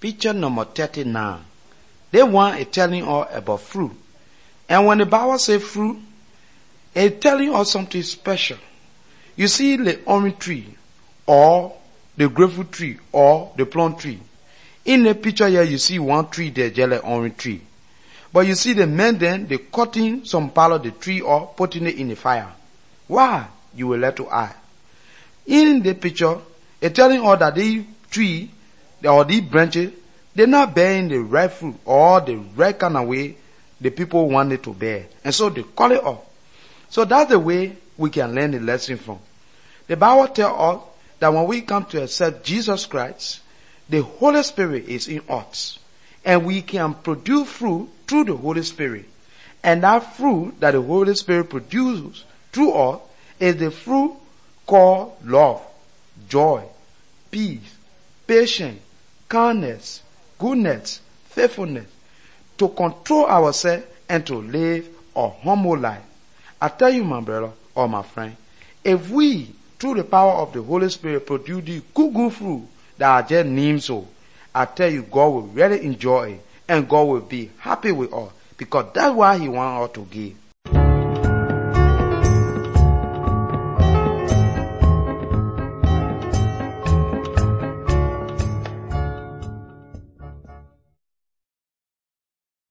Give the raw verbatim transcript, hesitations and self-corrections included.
Picture number thirty-nine. They want is telling us about fruit. And when the Bible says fruit, it's telling us something special. You see the orange tree, or the grapefruit tree, or the plum tree. In the picture here, you see one tree there, just like orange tree. But you see the men then, they cutting some part of the tree or putting it in the fire. Why? You will let to eye. In the picture, it's telling us that the tree, or the branches, they're not bearing the right fruit, or the right kind of way the people want it to bear. And so they call it off. So that's the way we can learn the lesson from. The Bible tells us that when we come to accept Jesus Christ, the Holy Spirit is in us. And we can produce fruit through the Holy Spirit. And that fruit that the Holy Spirit produces through us is the fruit called love, joy, peace, patience, kindness, goodness, faithfulness, to control ourselves and to live a humble life. I tell you, my brother or my friend, if we, through the power of the Holy Spirit, produce the good, good fruit that are just named so, I tell you, God will really enjoy it, and God will be happy with us, because that's why He wants us to give.